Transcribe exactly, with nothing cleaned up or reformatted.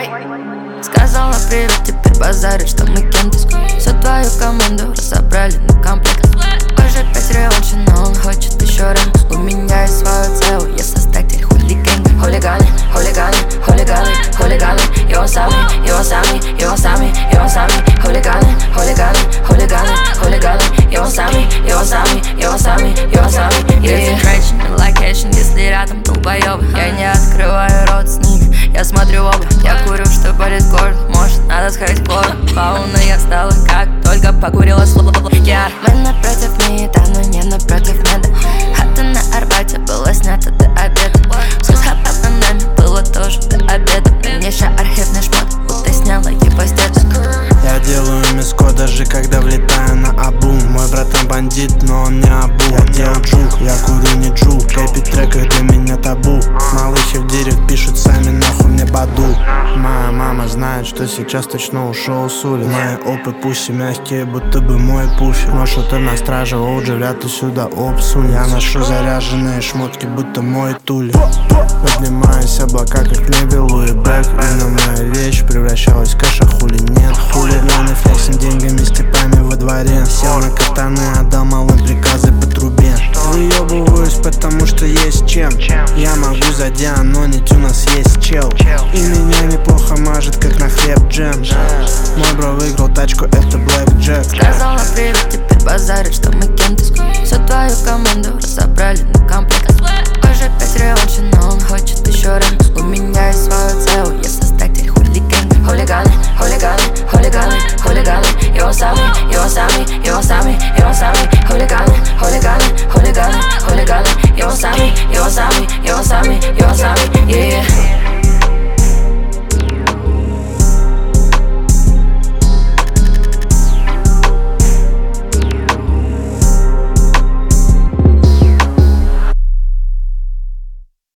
Ой. Сказала привет, теперь базарит, что мы кем-то. Всю твою команду разобрали на комплект. Уже пять реваншей, но он хочет еще раз. У меня есть свое целое, я создатель хулиган. Хулиганы, хулиганы, хулиганы, хулиганы. Его сами, его сами, его сами, его сами. Хулиганы, хулиганы, хулиганы, хулиганы. Его сами, его сами, его сами, его сами. Concentration, location, если рядом долбоёбы. Я не открываю рот с ними, я смотрю оба. Я курю, что болит горло, может надо сходить в клон. Фауна я стала, как только покурила слово. Мы напротив МИДа, но не напротив меда. Хата на Арбате была снята до обеда. Все с хапанами было тоже до обеда. Принеся архивный шмот, будто сняла его с деда. Я делаю миско, даже когда влетаю на абу. Мой братан бандит, но он не абу. Я делаю джук, я курю не джук. Кэпи треках для меня табу. Малыши в директ пишут сами, нахуй мне баду. Моя мама знает, что сейчас точно ушел с улиц. Мои опы пуси мягкие, будто бы мой пуфи. Но что-то на страже, оуджи, вряд ли сюда обсунь. Я ношу заряженные шмотки, будто мой тули. Поднимаюсь облака, как небе Луи Бек. И на моя вещь превращалась в кэша, хули нет. Хулиганы флексим деньгами, с типами во дворе. Сел на катаны, отдал малым приказы по трубе. Выебываюсь, потому что есть чем. Я могу задианонить, у нас есть чел. И меня неплохо мажет, как на хлеб джем. Мой бро выиграл тачку, это Black Jack. Сказала привет, теперь базарит, что мы кем-то. Всю твою команду разобрали на комплект. Уже пять реваншей, но он хочет еще раз. У меня есть свое целое, я создатель хулиган. Хулиганы, хулиганы, хулиганы, хулиганы. Его сами, его сами, его сами, его сами. Хулиганы, хулиганы, хулиганы, хулиганы. Его сами, его сами, его сами, его сами. Yeah.